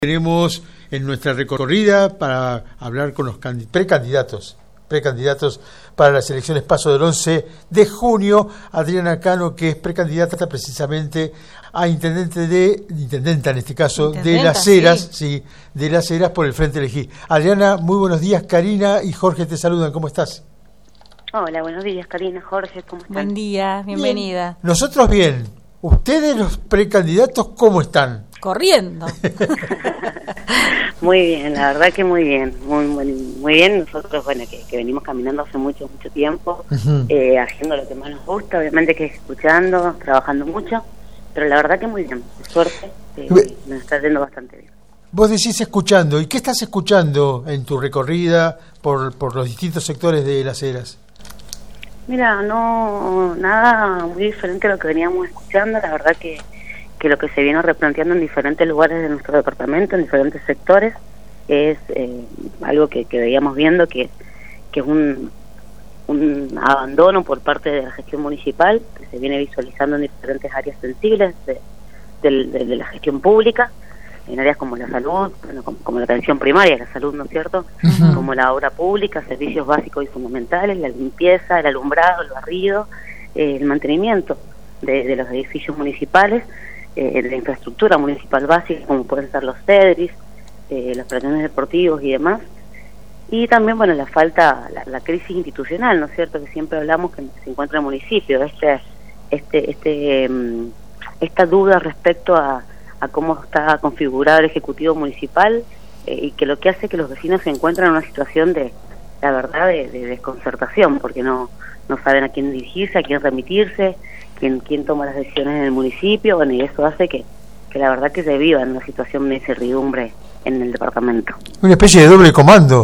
Tenemos en nuestra recorrida para hablar con los precandidatos para las elecciones PASO del 11 de junio, Adriana Cano, que es precandidata precisamente a intendenta en este caso, de Las Heras, sí, de Las Heras por el Frente Elegí. Adriana, muy buenos días. Karina y Jorge te saludan, ¿cómo estás? Hola, buenos días, Karina, Jorge, ¿cómo están? Buen día, bienvenida. Bien. Nosotros bien. ¿Ustedes, los precandidatos, cómo están? Corriendo. Muy bien, la verdad que muy bien, muy bien. Nosotros, bueno, que venimos caminando hace mucho tiempo, haciendo lo que más nos gusta, obviamente que es escuchando, trabajando mucho, pero la verdad que muy bien, de suerte, nos está yendo bastante bien. Vos decís escuchando, ¿y qué estás escuchando en tu recorrida por los distintos sectores de Las Heras? Mira, no, nada muy diferente a lo que veníamos escuchando, la verdad que lo que se viene replanteando en diferentes lugares de nuestro departamento, en diferentes sectores, es algo que veíamos viendo, que es un abandono por parte de la gestión municipal, que se viene visualizando en diferentes áreas sensibles de la gestión pública, en áreas como la salud, bueno, como la atención primaria, la salud, ¿no es cierto?, como la obra pública, servicios básicos y fundamentales, la limpieza, el alumbrado, el barrido, el mantenimiento de los edificios municipales, la infraestructura municipal básica, como pueden ser los CEDRIS, los planes deportivos y demás, y también, bueno, la crisis institucional, ¿no es cierto?, que siempre hablamos que se encuentra en el municipio, esta duda respecto a cómo está configurado el Ejecutivo Municipal, y que lo que hace que los vecinos se encuentren en una situación de desconcertación, porque no saben a quién dirigirse, a quién remitirse, quién toma las decisiones en el municipio, bueno, y eso hace que la verdad que se viva en una situación de incertidumbre en el departamento. Una especie de doble comando.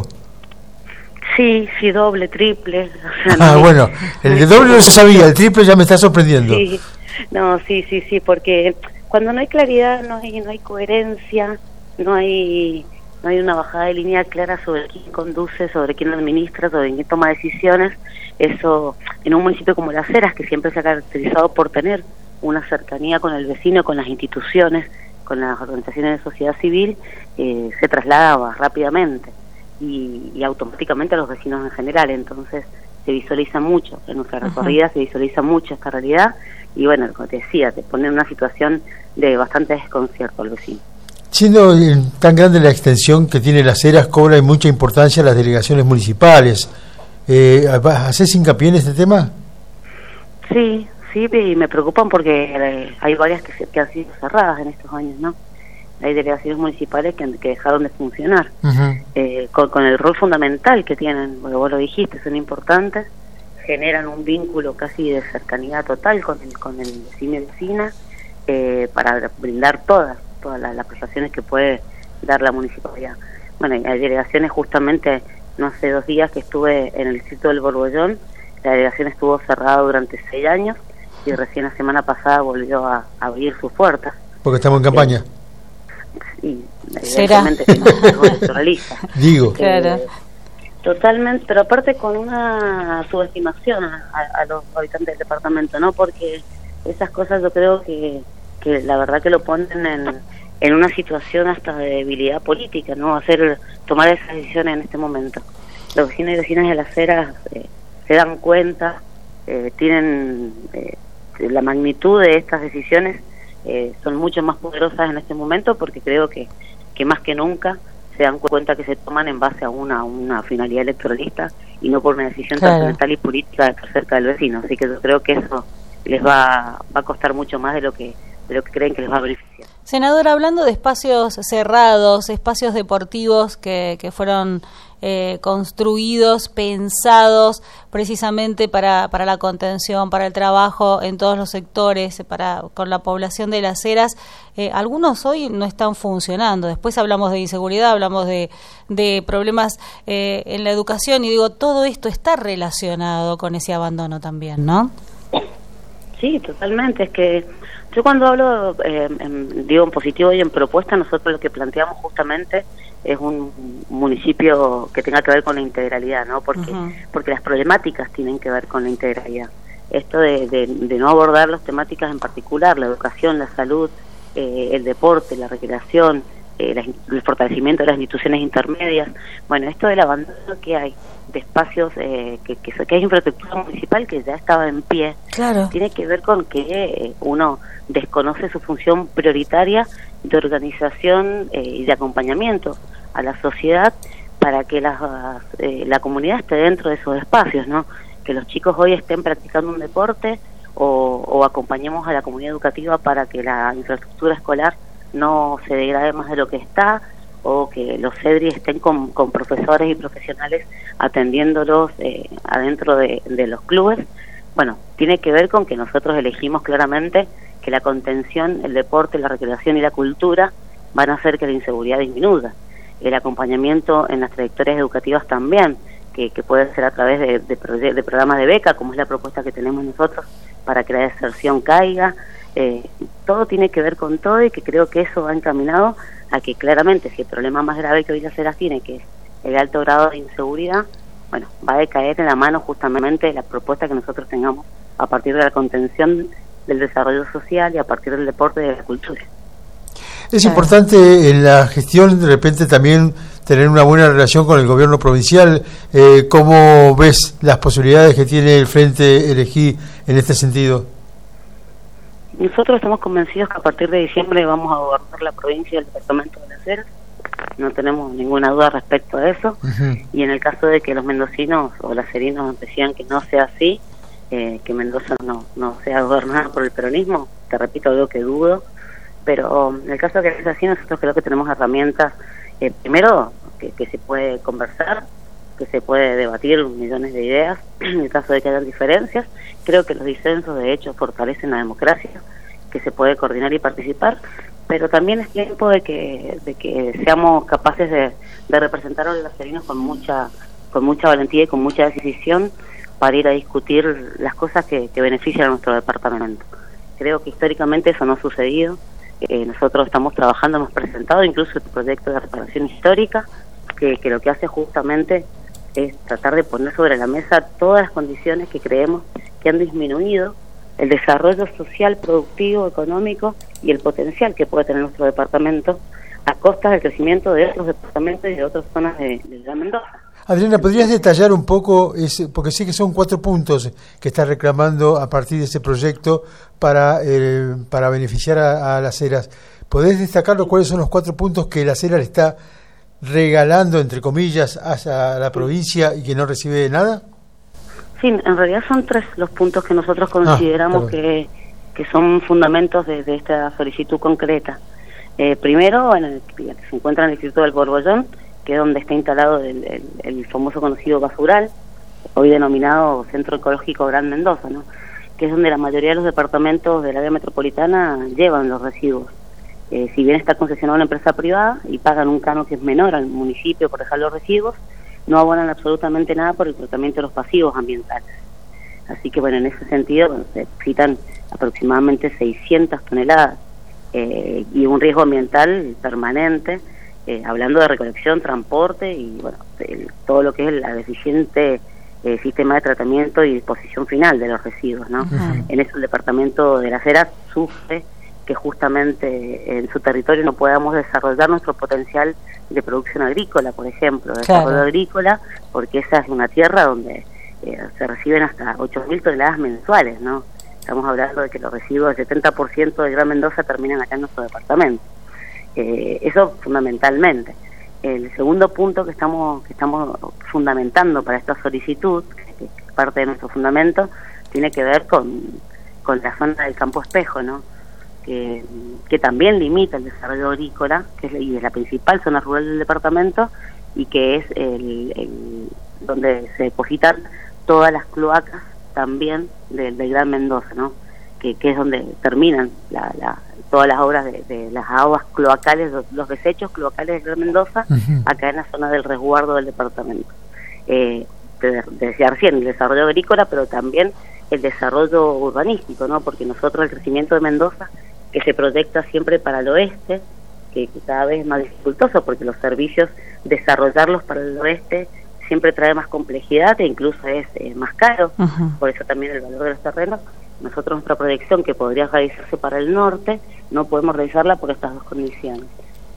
Sí, doble, triple. O sea, bueno, el doble no se sabía, el triple ya me está sorprendiendo. Sí, no, sí, porque cuando no hay claridad, no hay coherencia, no hay una bajada de línea clara sobre quién conduce, sobre quién administra, sobre quién toma decisiones. Eso, en un municipio como Las Heras, que siempre se ha caracterizado por tener una cercanía con el vecino, con las instituciones, con las organizaciones de sociedad civil, se trasladaba rápidamente y automáticamente a los vecinos en general. Entonces se visualiza mucho en nuestra recorrida, se visualiza mucho esta realidad, y bueno, como te decía, te pone en una situación de bastante desconcierto al vecino. Siendo tan grande la extensión que tiene Las Heras, cobra mucha importancia las delegaciones municipales. ¿Hacés hincapié en este tema? Sí, y me preocupan porque hay varias que han sido cerradas en estos años, ¿no? Hay delegaciones municipales que dejaron de funcionar, con el rol fundamental que tienen, porque vos lo dijiste, son importantes, generan un vínculo casi de cercanía total con el vecino y vecina, para brindar todas las prestaciones que puede dar la municipalidad. Bueno, hay delegaciones, justamente no hace 2 días que estuve en el distrito del Borbollón, la delegación estuvo cerrada durante 6 años y recién la semana pasada volvió a abrir sus puertas. Porque estamos en campaña. Sí, evidentemente que no es electoralista. Digo. Claro. Totalmente, pero aparte con una subestimación a los habitantes del departamento, ¿no? Porque esas cosas yo creo que la verdad que lo ponen en una situación hasta de debilidad política, ¿no? Tomar esas decisiones en este momento. Los vecinos y vecinas de Las Heras se dan cuenta, tienen la magnitud de estas decisiones, son mucho más poderosas en este momento, porque creo que más que nunca se dan cuenta que se toman en base a una finalidad electoralista y no por una decisión trascendental y política de estar cerca del vecino. Así que yo creo que eso les va a costar mucho más de lo que creen que les va a beneficiar. Senadora, hablando de espacios cerrados, espacios deportivos que fueron construidos, pensados precisamente para la contención, para el trabajo en todos los sectores, con la población de Las Heras, algunos hoy no están funcionando. Después hablamos de inseguridad, hablamos de problemas en la educación, y digo, todo esto está relacionado con ese abandono también, ¿no? Sí, totalmente. Es que yo cuando hablo, digo en positivo y en propuesta, nosotros lo que planteamos justamente es un municipio que tenga que ver con la integralidad, ¿no? Porque las problemáticas tienen que ver con la integralidad. Esto de no abordar las temáticas en particular, la educación, la salud, el deporte, la recreación, el fortalecimiento de las instituciones intermedias. Bueno, esto del abandono que hay de espacios, que hay infraestructura municipal que ya estaba en pie, claro, tiene que ver con que uno desconoce su función prioritaria de organización y de acompañamiento a la sociedad para que la comunidad esté dentro de esos espacios, ¿no? Que los chicos hoy estén practicando un deporte o acompañemos a la comunidad educativa para que la infraestructura escolar no se degrade más de lo que está, o que los CEDRI estén con profesores y profesionales atendiéndolos adentro de los clubes. Bueno, tiene que ver con que nosotros elegimos claramente que la contención, el deporte, la recreación y la cultura van a hacer que la inseguridad disminuya. El acompañamiento en las trayectorias educativas también, que puede ser a través de programas de beca, como es la propuesta que tenemos nosotros para que la deserción caiga. Todo tiene que ver con todo, y que creo que eso va encaminado a que claramente, si el problema más grave que hoy Las Heras tiene, que es el alto grado de inseguridad, bueno, va a decaer en la mano justamente de la propuesta que nosotros tengamos a partir de la contención del desarrollo social y a partir del deporte y de la cultura. Es importante en la gestión, de repente, también tener una buena relación con el gobierno provincial. ¿Cómo ves las posibilidades que tiene el Frente Elegí en este sentido? Nosotros estamos convencidos que a partir de diciembre vamos a gobernar la provincia y el departamento de Las Heras. No tenemos ninguna duda respecto a eso. Y en el caso de que los mendocinos o laserinos decían que no sea así, que Mendoza no sea gobernada por el peronismo, te repito, algo que dudo, pero en el caso de que sea así, nosotros creo que tenemos herramientas, primero, que se puede conversar, que se puede debatir millones de ideas. En el caso de que haya diferencias, creo que los disensos de hecho fortalecen la democracia, que se puede coordinar y participar, pero también es tiempo de que seamos capaces de representar a los laserinos con mucha valentía y con mucha decisión para ir a discutir las cosas que benefician a nuestro departamento. Creo que históricamente eso no ha sucedido. Nosotros estamos trabajando, hemos presentado incluso el proyecto de reparación histórica, que lo que hace justamente es tratar de poner sobre la mesa todas las condiciones que creemos que han disminuido el desarrollo social, productivo, económico y el potencial que puede tener nuestro departamento a costa del crecimiento de otros departamentos y de otras zonas de Gran Mendoza. Adriana, ¿podrías detallar un poco, porque sé que son 4 puntos que está reclamando a partir de ese proyecto para beneficiar a Las Heras? ¿Podés destacarlo cuáles son los 4 puntos que Las Heras le está regalando, entre comillas, a la provincia y que no recibe nada? Sí, en realidad son 3 los puntos que nosotros consideramos que son fundamentos de esta solicitud concreta. Primero, que se encuentra en el Distrito del Borbollón, que es donde está instalado el famoso conocido basural, hoy denominado Centro Ecológico Gran Mendoza, ¿no? Que es donde la mayoría de los departamentos del área metropolitana llevan los residuos. Si bien está concesionado a una empresa privada y pagan un canon que es menor al municipio por dejar los residuos, no abonan absolutamente nada por el tratamiento de los pasivos ambientales. Así que bueno, en ese sentido se citan aproximadamente 600 toneladas y un riesgo ambiental permanente, hablando de recolección, transporte y bueno, todo lo que es el deficiente sistema de tratamiento y disposición final de los residuos, ¿no? En eso el departamento de Las Heras sufre que justamente en su territorio no podamos desarrollar nuestro potencial de producción agrícola, por ejemplo, desarrollo agrícola, porque esa es una tierra donde se reciben hasta 8.000 toneladas mensuales, ¿no? Estamos hablando de que los residuos del 70% de Gran Mendoza terminan acá en nuestro departamento. Eso fundamentalmente. El segundo punto que estamos fundamentando para esta solicitud, que es parte de nuestro fundamento, tiene que ver con la zona del Campo Espejo, ¿no? Que también limita el desarrollo agrícola, que es la principal zona rural del departamento y que es donde se depositan todas las cloacas también del Gran Mendoza, ¿no? Que es donde terminan todas las obras de las aguas cloacales, los desechos cloacales de Gran Mendoza, acá en la zona del resguardo del departamento. Decía recién, el desarrollo agrícola, pero también el desarrollo urbanístico, ¿no? Porque nosotros el crecimiento de Mendoza, que se proyecta siempre para el oeste, que cada vez es más dificultoso porque los servicios, desarrollarlos para el oeste siempre trae más complejidad e incluso es más caro, por eso también el valor de los terrenos. Nosotros nuestra proyección que podría realizarse para el norte no podemos realizarla por estas 2 condiciones.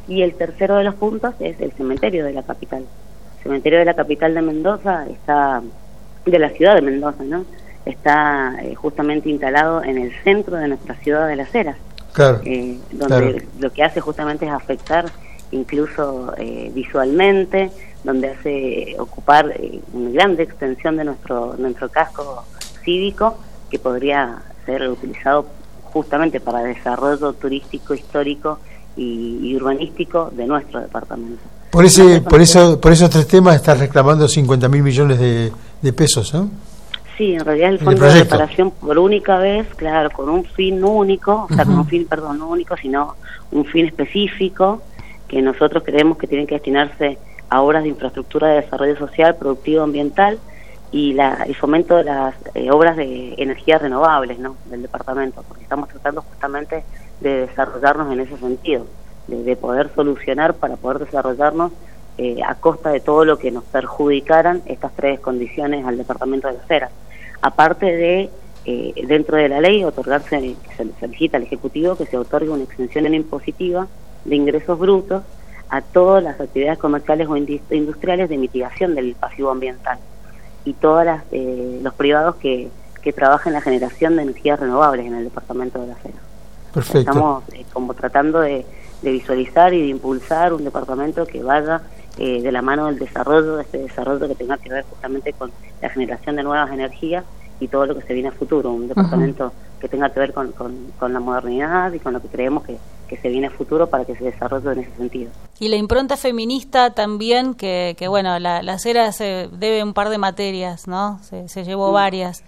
Y el tercero de los puntos es el cementerio de la capital. El cementerio de la capital de Mendoza está, de la ciudad de Mendoza, ¿no? Está justamente instalado en el centro de nuestra ciudad de Las Heras, claro, donde lo que hace justamente es afectar incluso visualmente, donde hace ocupar una grande extensión de nuestro casco cívico, que podría ser utilizado justamente para desarrollo turístico, histórico y urbanístico de nuestro departamento. Por esos tres temas estás reclamando 50.000 millones de pesos, ¿no? Sí, en realidad el fondo de reparación por única vez, claro, con un fin único, o sea, con un fin, perdón, no único, sino un fin específico, que nosotros creemos que tienen que destinarse a obras de infraestructura de desarrollo social, productivo, ambiental, y el fomento de las obras de energías renovables, ¿no?, del departamento, porque estamos tratando justamente de desarrollarnos en ese sentido, de poder solucionar para poder desarrollarnos a costa de todo lo que nos perjudicaran estas tres condiciones al departamento de Las Heras. Aparte de, dentro de la ley, otorgarse, se le solicita al Ejecutivo que se otorgue una exención impositiva de ingresos brutos a todas las actividades comerciales o industriales de mitigación del pasivo ambiental, y todas los privados que trabajan en la generación de energías renovables en el departamento de Las Heras. Perfecto. Estamos como tratando de visualizar y de impulsar un departamento que vaya de la mano del desarrollo, de este desarrollo que tenga que ver justamente con la generación de nuevas energías y todo lo que se viene a futuro, un departamento que tenga que ver con la modernidad y con lo que creemos que se viene a futuro para que se desarrolle en ese sentido. Y la impronta feminista también, que bueno, Las Heras se debe un par de materias, ¿no? Se llevó varias.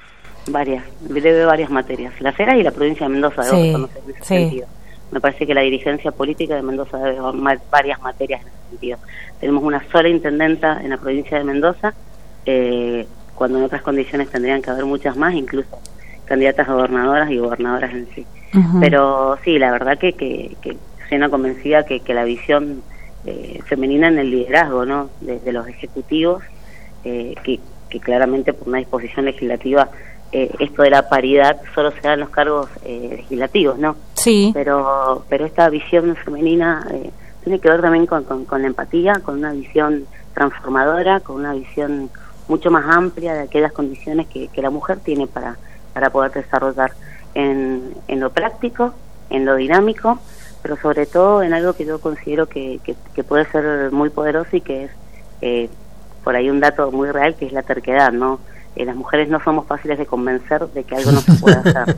Debe varias materias. Las Heras y la provincia de Mendoza debo conocer en ese sentido. Me parece que la dirigencia política de Mendoza debe varias materias en ese sentido. Tenemos una sola intendenta en la provincia de Mendoza, cuando en otras condiciones tendrían que haber muchas más, incluso candidatas a gobernadoras y gobernadoras en sí. Pero sí, la verdad que soy una convencida que la visión femenina en el liderazgo, ¿no?, de los ejecutivos, que claramente por una disposición legislativa esto de la paridad solo se da en los cargos legislativos, ¿no? Sí. Pero esta visión femenina tiene que ver también con la empatía, con una visión transformadora, con una visión mucho más amplia de aquellas condiciones que la mujer tiene para poder desarrollar en lo práctico, en lo dinámico, pero sobre todo en algo que yo considero que puede ser muy poderoso y que es por ahí un dato muy real, que es la terquedad, ¿no? Las mujeres no somos fáciles de convencer de que algo no se puede hacer.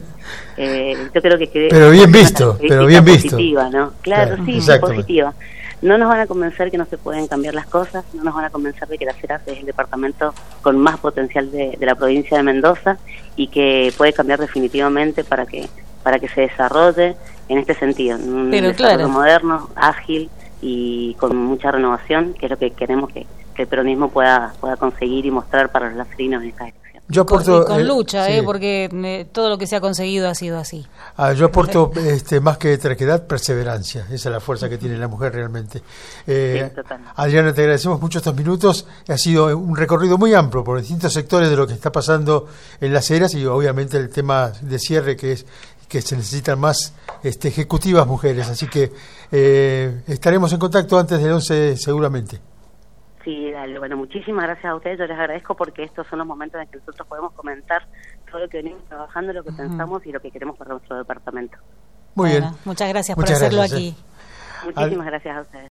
Yo creo que pero bien visto, positiva, ¿no? Claro, sí, positiva. No nos van a convencer que no se pueden cambiar las cosas, no nos van a convencer de que Las Heras es el departamento con más potencial de la provincia de Mendoza y que puede cambiar definitivamente para que se desarrolle en este sentido, un desarrollo moderno, ágil y con mucha renovación, que es lo que queremos que el peronismo pueda conseguir y mostrar para los laserinos en esta elección. Yo aporto, con lucha, porque todo lo que se ha conseguido ha sido así. Yo aporto más que terquedad, perseverancia. Esa es la fuerza que tiene la mujer realmente. Adriana, te agradecemos mucho estos minutos. Ha sido un recorrido muy amplio por distintos sectores de lo que está pasando en Las Heras y obviamente el tema de cierre que se necesitan más ejecutivas mujeres. Así que estaremos en contacto antes del 11 seguramente. Sí, dale. Bueno, muchísimas gracias a ustedes. Yo les agradezco porque estos son los momentos en que nosotros podemos comentar todo lo que venimos trabajando, lo que pensamos y lo que queremos para nuestro departamento. Muy bien. Muchas gracias por hacerlo aquí. Muchísimas gracias a ustedes.